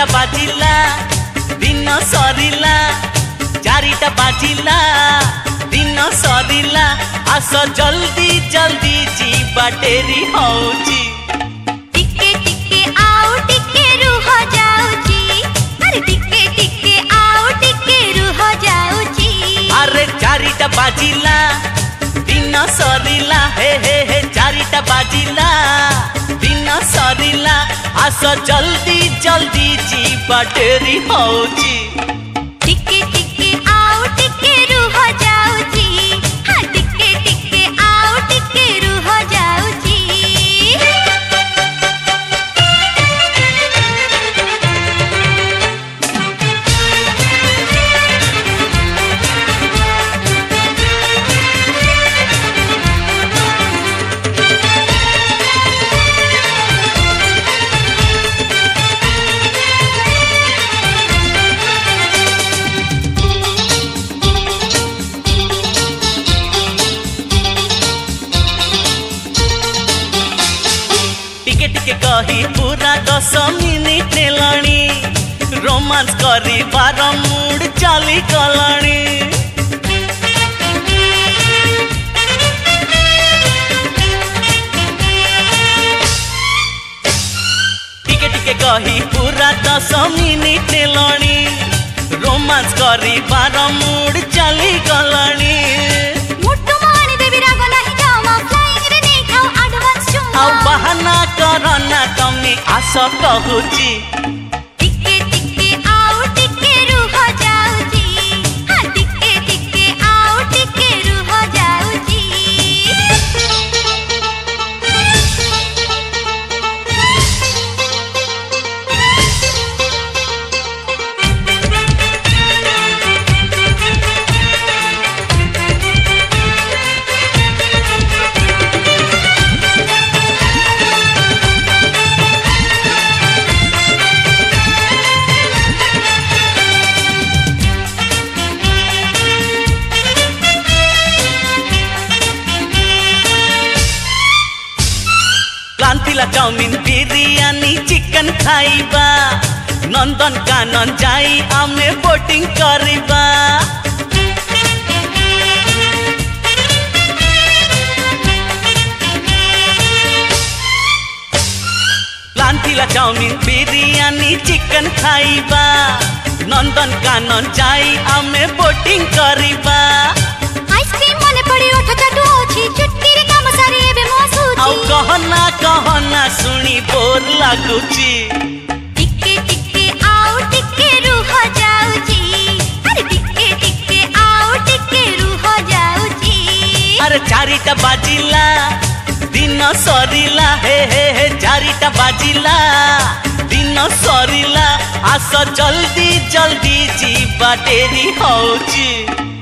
बाजिला दिन सरिला, चारिटा बाजिला दिन सरिला, आस जल्दी जल्दी जीवा डेरी होची। टिके टिके आओ टिके रुह जाऊची, अरे टिके टिके आओ टिके रुह जाऊची। अरे चारिटा बाजिला दिन सरिला, हे हे हे चारिटा बाजिला दिन सरिला, आस जल्दी जल्दी जीवा डेरी होची। टिके टिके आओ टिके रुह जाऊची, हाँ टिके टिके आओ टिके रुह जाऊची। टिके टिके कही पूरा 10 मिनिट नेलणी, रोमांस करी बार मूड चली गलणी। टिके टिके कही पूरा 10 मिनिट नेलणी, रोमांस करी बार मूड चली गलणी। बहाना करना तमे आस कहूची। टिके टिके आओ टिके रुह जाऊची, हाँ टिके टिके आओ टिके रुह जाऊची। क्लांतिला चाउमिन बिरियानी चिकन खाइबा, नंदन कानन जाई आमे बोटिंग करिबा। क्लांतिला चाउमिन बिरियानी चिकन खाइबा, नंदन कानन जाई आमे बोटिंग करिबा। आइसक्रीम मने पड़ी ओठ चाटू होची, छुट्टी रे काम सारी एबे मसूची। आउ कहना कहना सुनी बोर लागुची। टिके टिके आओ टिके रुह जाऊची, अरे टिके टिके आओ टिके रुह जाऊची। अरे चारिटा बाजिला दिन सरिला, हे हे हे चारिटा बाजिला दिन सरिला, आस जल्दी जल्दी जीवा डेरी होची।